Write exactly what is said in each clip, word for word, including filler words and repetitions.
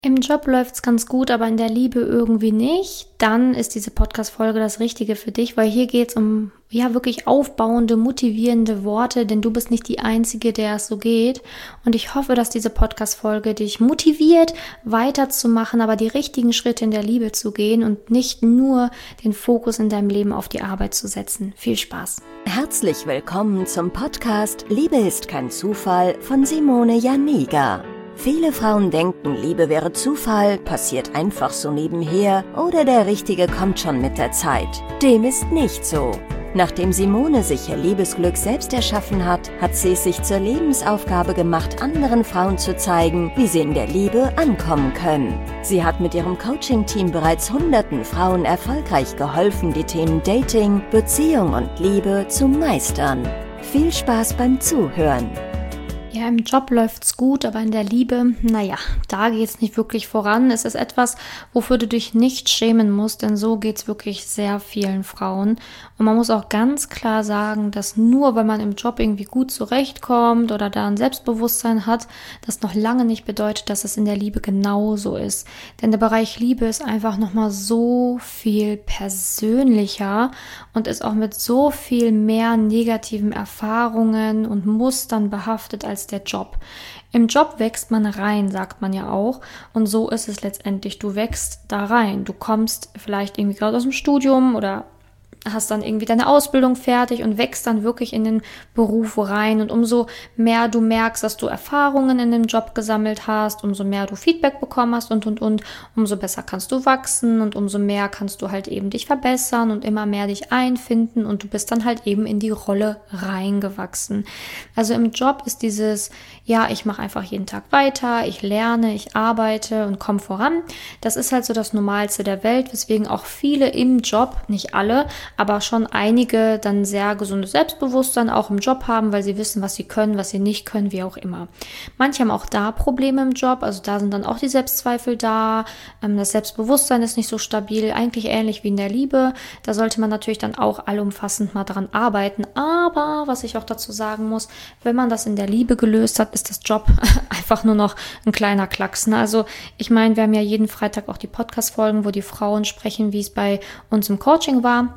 Im Job läuft's ganz gut, aber in der Liebe irgendwie nicht, dann ist diese Podcast-Folge das Richtige für dich, weil hier geht's um ja wirklich aufbauende, motivierende Worte, denn du bist nicht die Einzige, der es so geht. Und ich hoffe, dass diese Podcast-Folge dich motiviert, weiterzumachen, aber die richtigen Schritte in der Liebe zu gehen und nicht nur den Fokus in deinem Leben auf die Arbeit zu setzen. Viel Spaß! Herzlich willkommen zum Podcast Liebe ist kein Zufall von Simone Janiga. Viele Frauen denken, Liebe wäre Zufall, passiert einfach so nebenher oder der Richtige kommt schon mit der Zeit. Dem ist nicht so. Nachdem Simone sich ihr Liebesglück selbst erschaffen hat, hat sie es sich zur Lebensaufgabe gemacht, anderen Frauen zu zeigen, wie sie in der Liebe ankommen können. Sie hat mit ihrem Coaching-Team bereits hunderten Frauen erfolgreich geholfen, die Themen Dating, Beziehung und Liebe zu meistern. Viel Spaß beim Zuhören! Ja, im Job läuft's gut, aber in der Liebe, naja, da geht's nicht wirklich voran. Es ist etwas, wofür du dich nicht schämen musst, denn so geht's wirklich sehr vielen Frauen. Und man muss auch ganz klar sagen, dass nur weil man im Job irgendwie gut zurechtkommt oder da ein Selbstbewusstsein hat, das noch lange nicht bedeutet, dass es in der Liebe genauso ist. Denn der Bereich Liebe ist einfach nochmal so viel persönlicher und ist auch mit so viel mehr negativen Erfahrungen und Mustern behaftet als der Job. Im Job wächst man rein, sagt man ja auch. Und so ist es letztendlich. Du wächst da rein. Du kommst vielleicht irgendwie gerade aus dem Studium oder hast dann irgendwie deine Ausbildung fertig und wächst dann wirklich in den Beruf rein. Und umso mehr du merkst, dass du Erfahrungen in dem Job gesammelt hast, umso mehr du Feedback bekommen hast und, und, und, umso besser kannst du wachsen und umso mehr kannst du halt eben dich verbessern und immer mehr dich einfinden und du bist dann halt eben in die Rolle reingewachsen. Also im Job ist dieses, ja, ich mache einfach jeden Tag weiter, ich lerne, ich arbeite und komme voran. Das ist halt so das Normalste der Welt, weswegen auch viele im Job, nicht alle, aber schon einige dann sehr gesundes Selbstbewusstsein auch im Job haben, weil sie wissen, was sie können, was sie nicht können, wie auch immer. Manche haben auch da Probleme im Job, also da sind dann auch die Selbstzweifel da, das Selbstbewusstsein ist nicht so stabil, eigentlich ähnlich wie in der Liebe. Da sollte man natürlich dann auch allumfassend mal dran arbeiten, aber was ich auch dazu sagen muss, wenn man das in der Liebe gelöst hat, ist das Job einfach nur noch ein kleiner Klacks. Ne? Also ich meine, wir haben ja jeden Freitag auch die Podcast-Folgen, wo die Frauen sprechen, wie es bei uns im Coaching war.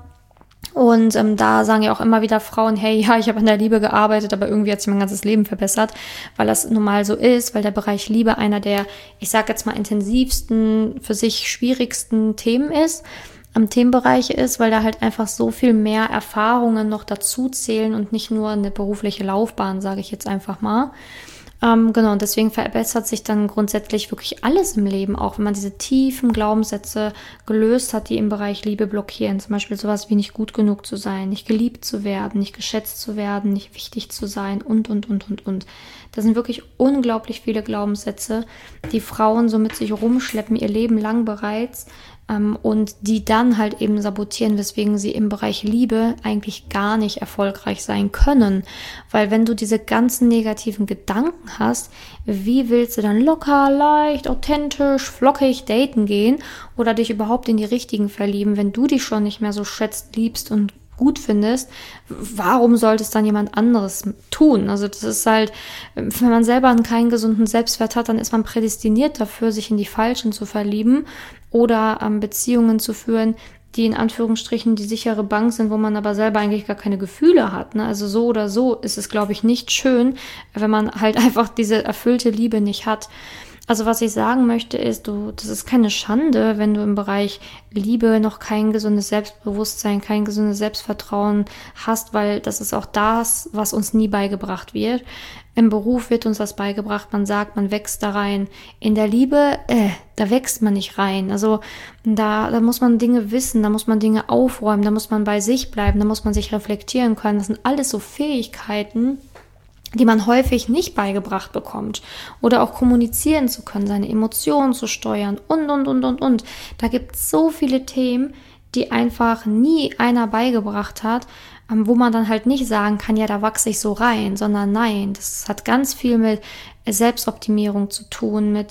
Und ähm, da sagen ja auch immer wieder Frauen, hey, ja, ich habe an der Liebe gearbeitet, aber irgendwie hat sich mein ganzes Leben verbessert, weil das normal so ist, weil der Bereich Liebe einer der, ich sage jetzt mal, intensivsten, für sich schwierigsten Themen ist, am Themenbereich ist, weil da halt einfach so viel mehr Erfahrungen noch dazu zählen und nicht nur eine berufliche Laufbahn, sage ich jetzt einfach mal. Ähm, genau, und deswegen verbessert sich dann grundsätzlich wirklich alles im Leben, auch wenn man diese tiefen Glaubenssätze gelöst hat, die im Bereich Liebe blockieren. Zum Beispiel sowas wie nicht gut genug zu sein, nicht geliebt zu werden, nicht geschätzt zu werden, nicht wichtig zu sein und, und, und, und, und. Das sind wirklich unglaublich viele Glaubenssätze, die Frauen so mit sich rumschleppen, ihr Leben lang bereits, ähm, und die dann halt eben sabotieren, weswegen sie im Bereich Liebe eigentlich gar nicht erfolgreich sein können. Weil wenn du diese ganzen negativen Gedanken hast, wie willst du dann locker, leicht, authentisch, flockig daten gehen oder dich überhaupt in die Richtigen verlieben, wenn du dich schon nicht mehr so schätzt, liebst und gut findest, warum sollte es dann jemand anderes tun? Also das ist halt, wenn man selber keinen gesunden Selbstwert hat, dann ist man prädestiniert dafür, sich in die Falschen zu verlieben oder ähm, Beziehungen zu führen, die in Anführungsstrichen die sichere Bank sind, wo man aber selber eigentlich gar keine Gefühle hat. Ne? Also so oder so ist es, glaube ich, nicht schön, wenn man halt einfach diese erfüllte Liebe nicht hat. Also was ich sagen möchte ist, du, das ist keine Schande, wenn du im Bereich Liebe noch kein gesundes Selbstbewusstsein, kein gesundes Selbstvertrauen hast, weil das ist auch das, was uns nie beigebracht wird. Im Beruf wird uns das beigebracht, man sagt, man wächst da rein. In der Liebe, äh, da wächst man nicht rein. Also da, da muss man Dinge wissen, da muss man Dinge aufräumen, da muss man bei sich bleiben, da muss man sich reflektieren können. Das sind alles so Fähigkeiten, die man häufig nicht beigebracht bekommt. Oder auch kommunizieren zu können, seine Emotionen zu steuern und, und, und, und, und. Da gibt es so viele Themen, die einfach nie einer beigebracht hat, wo man dann halt nicht sagen kann, ja, da wachse ich so rein, sondern nein, das hat ganz viel mit Selbstoptimierung zu tun, mit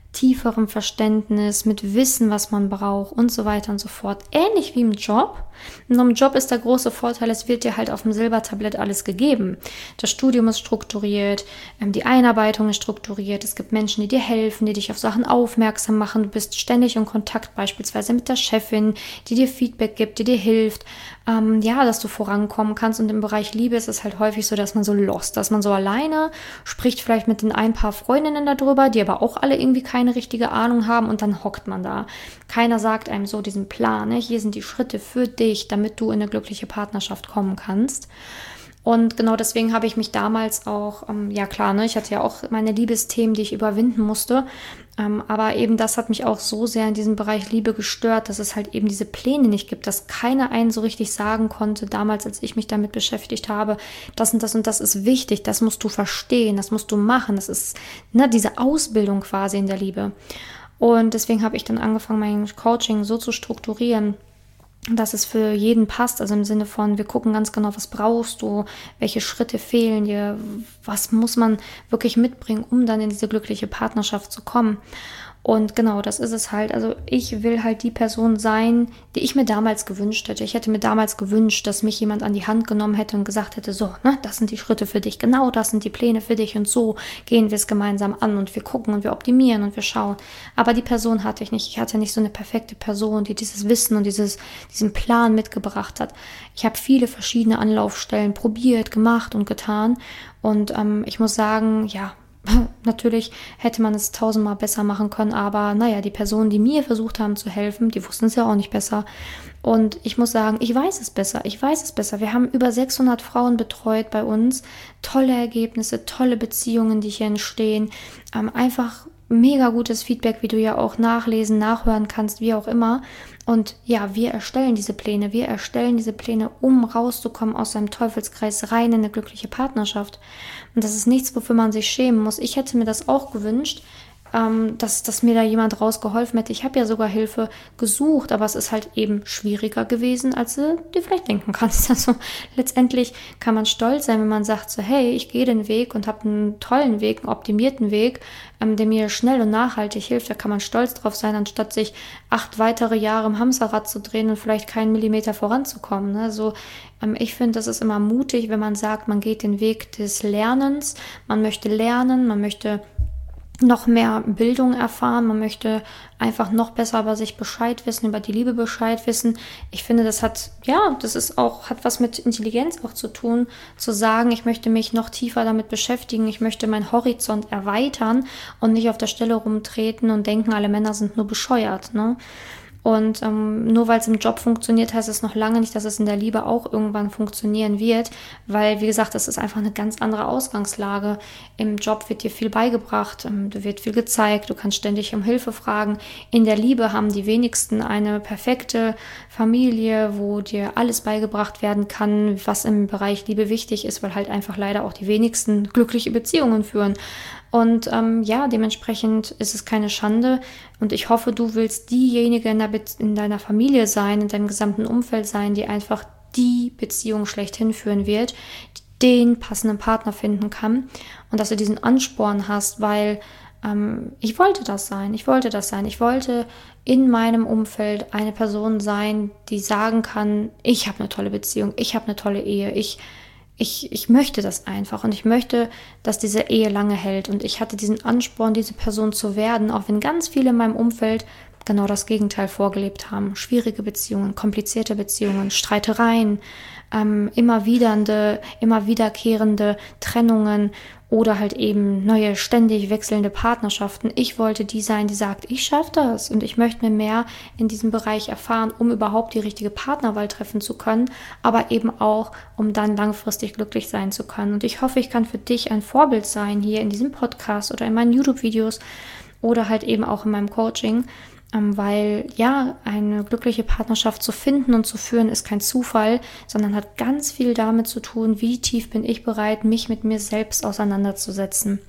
tieferem Verständnis, mit Wissen, was man braucht und so weiter und so fort. Ähnlich wie im Job. Und im Job ist der große Vorteil, es wird dir halt auf dem Silbertablett alles gegeben. Das Studium ist strukturiert, die Einarbeitung ist strukturiert, es gibt Menschen, die dir helfen, die dich auf Sachen aufmerksam machen. Du bist ständig in Kontakt beispielsweise mit der Chefin, die dir Feedback gibt, die dir hilft, ähm, ja, dass du vorankommen kannst. Und im Bereich Liebe ist es halt häufig so, dass man so lost, dass man so alleine spricht, vielleicht mit den ein paar Freundinnen darüber, die aber auch alle irgendwie keine richtige Ahnung haben, und dann hockt man da. Keiner sagt einem so diesen Plan, ne? Hier sind die Schritte für dich, damit du in eine glückliche Partnerschaft kommen kannst. Und genau deswegen habe ich mich damals auch, ähm, ja klar, ne, ich hatte ja auch meine Liebesthemen, die ich überwinden musste, ähm, aber eben das hat mich auch so sehr in diesem Bereich Liebe gestört, dass es halt eben diese Pläne nicht gibt, dass keiner einen so richtig sagen konnte, damals, als ich mich damit beschäftigt habe, das und das und das ist wichtig, das musst du verstehen, das musst du machen, das ist, ne, diese Ausbildung quasi in der Liebe. Und deswegen habe ich dann angefangen, mein Coaching so zu strukturieren, dass es für jeden passt, also im Sinne von, wir gucken ganz genau, was brauchst du, welche Schritte fehlen dir, was muss man wirklich mitbringen, um dann in diese glückliche Partnerschaft zu kommen. Und genau, das ist es halt. Also ich will halt die Person sein, die ich mir damals gewünscht hätte. Ich hätte mir damals gewünscht, dass mich jemand an die Hand genommen hätte und gesagt hätte, so, ne, das sind die Schritte für dich, genau das sind die Pläne für dich und so gehen wir es gemeinsam an und wir gucken und wir optimieren und wir schauen. Aber die Person hatte ich nicht. Ich hatte nicht so eine perfekte Person, die dieses Wissen und dieses, diesen Plan mitgebracht hat. Ich habe viele verschiedene Anlaufstellen probiert, gemacht und getan. Und ähm, ich muss sagen, ja, natürlich hätte man es tausendmal besser machen können, aber naja, die Personen, die mir versucht haben zu helfen, die wussten es ja auch nicht besser. Und ich muss sagen, ich weiß es besser, ich weiß es besser. Wir haben über sechshundert Frauen betreut bei uns, tolle Ergebnisse, tolle Beziehungen, die hier entstehen, ähm, einfach mega gutes Feedback, wie du ja auch nachlesen, nachhören kannst, wie auch immer. Und ja, wir erstellen diese Pläne, wir erstellen diese Pläne, um rauszukommen aus einem Teufelskreis rein in eine glückliche Partnerschaft. Und das ist nichts, wofür man sich schämen muss. Ich hätte mir das auch gewünscht, ähm, dass, dass mir da jemand rausgeholfen hätte. Ich habe ja sogar Hilfe gesucht, aber es ist halt eben schwieriger gewesen, als du dir vielleicht denken kannst. Also letztendlich kann man stolz sein, wenn man sagt so, hey, ich gehe den Weg und habe einen tollen Weg, einen optimierten Weg, ähm, der mir schnell und nachhaltig hilft. Da kann man stolz drauf sein, anstatt sich acht weitere Jahre im Hamsterrad zu drehen und vielleicht keinen Millimeter voranzukommen. Ne? Also ähm, ich finde, das ist immer mutig, wenn man sagt, man geht den Weg des Lernens, man möchte lernen, man möchte noch mehr Bildung erfahren, man möchte einfach noch besser über sich Bescheid wissen, über die Liebe Bescheid wissen. Ich finde, das hat, ja, das ist auch, hat was mit Intelligenz auch zu tun, zu sagen, ich möchte mich noch tiefer damit beschäftigen, ich möchte meinen Horizont erweitern und nicht auf der Stelle rumtreten und denken, alle Männer sind nur bescheuert, ne? Und ähm, nur weil es im Job funktioniert, heißt es noch lange nicht, dass es in der Liebe auch irgendwann funktionieren wird, weil, wie gesagt, das ist einfach eine ganz andere Ausgangslage. Im Job wird dir viel beigebracht, ähm, dir wird viel gezeigt, du kannst ständig um Hilfe fragen. In der Liebe haben die wenigsten eine perfekte Familie, wo dir alles beigebracht werden kann, was im Bereich Liebe wichtig ist, weil halt einfach leider auch die wenigsten glückliche Beziehungen führen. Und ähm, ja, dementsprechend ist es keine Schande und ich hoffe, du willst diejenige in, der Be- in deiner Familie sein, in deinem gesamten Umfeld sein, die einfach die Beziehung schlechthin führen wird, den passenden Partner finden kann und dass du diesen Ansporn hast, weil ähm, ich wollte das sein, ich wollte das sein, ich wollte in meinem Umfeld eine Person sein, die sagen kann, ich habe eine tolle Beziehung, ich habe eine tolle Ehe, ich Ich, ich möchte das einfach und ich möchte, dass diese Ehe lange hält. Und ich hatte diesen Ansporn, diese Person zu werden, auch wenn ganz viele in meinem Umfeld genau das Gegenteil vorgelebt haben. Schwierige Beziehungen, komplizierte Beziehungen, Streitereien, ähm, immer widernde, immer wiederkehrende Trennungen oder halt eben neue, ständig wechselnde Partnerschaften. Ich wollte die sein, die sagt, ich schaffe das und ich möchte mir mehr in diesem Bereich erfahren, um überhaupt die richtige Partnerwahl treffen zu können, aber eben auch, um dann langfristig glücklich sein zu können. Und ich hoffe, ich kann für dich ein Vorbild sein hier in diesem Podcast oder in meinen YouTube-Videos oder halt eben auch in meinem Coaching, weil ja, eine glückliche Partnerschaft zu finden und zu führen ist kein Zufall, sondern hat ganz viel damit zu tun, wie tief bin ich bereit, mich mit mir selbst auseinanderzusetzen.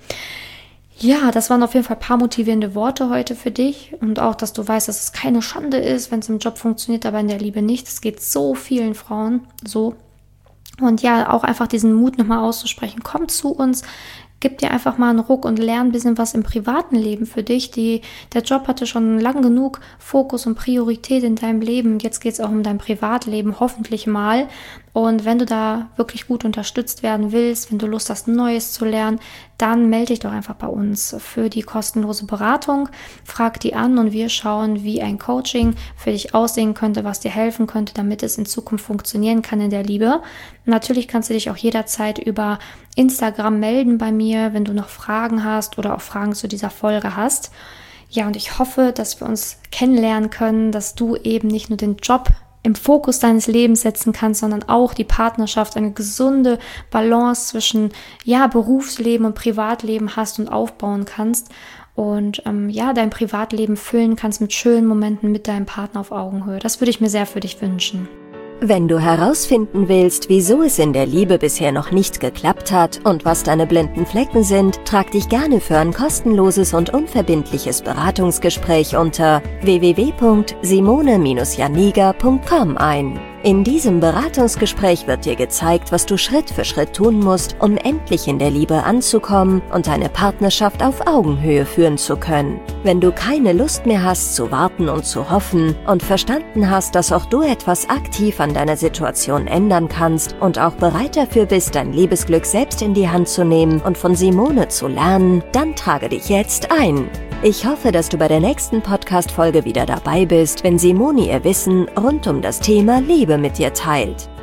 Ja, das waren auf jeden Fall ein paar motivierende Worte heute für dich und auch, dass du weißt, dass es keine Schande ist, wenn es im Job funktioniert, aber in der Liebe nicht. Es geht so vielen Frauen so. Und ja, auch einfach diesen Mut nochmal auszusprechen. Komm zu uns. gib dir einfach mal einen Ruck und lern ein bisschen was im privaten Leben für dich. Die, der Job hatte schon lang genug Fokus und Priorität in deinem Leben. Jetzt geht es auch um dein Privatleben, hoffentlich mal. Und wenn du da wirklich gut unterstützt werden willst, wenn du Lust hast, Neues zu lernen, dann melde dich doch einfach bei uns für die kostenlose Beratung. Frag die an und wir schauen, wie ein Coaching für dich aussehen könnte, was dir helfen könnte, damit es in Zukunft funktionieren kann in der Liebe. Natürlich kannst du dich auch jederzeit über Instagram melden bei mir, wenn du noch Fragen hast oder auch Fragen zu dieser Folge hast. Ja, und ich hoffe, dass wir uns kennenlernen können, dass du eben nicht nur den Job im Fokus deines Lebens setzen kannst, sondern auch die Partnerschaft, eine gesunde Balance zwischen ja Berufsleben und Privatleben hast und aufbauen kannst und ähm, ja dein Privatleben füllen kannst mit schönen Momenten mit deinem Partner auf Augenhöhe. Das würde ich mir sehr für dich wünschen. Wenn du herausfinden willst, wieso es in der Liebe bisher noch nicht geklappt hat und was deine blinden Flecken sind, trag dich gerne für ein kostenloses und unverbindliches Beratungsgespräch unter w w w punkt simone Bindestrich janiga punkt com ein. In diesem Beratungsgespräch wird dir gezeigt, was du Schritt für Schritt tun musst, um endlich in der Liebe anzukommen und deine Partnerschaft auf Augenhöhe führen zu können. Wenn du keine Lust mehr hast zu warten und zu hoffen und verstanden hast, dass auch du etwas aktiv an deiner Situation ändern kannst und auch bereit dafür bist, dein Liebesglück selbst in die Hand zu nehmen und von Simone zu lernen, dann trage dich jetzt ein. Ich hoffe, dass du bei der nächsten Podcast-Folge wieder dabei bist, wenn Simone ihr Wissen rund um das Thema Liebe mit dir teilt.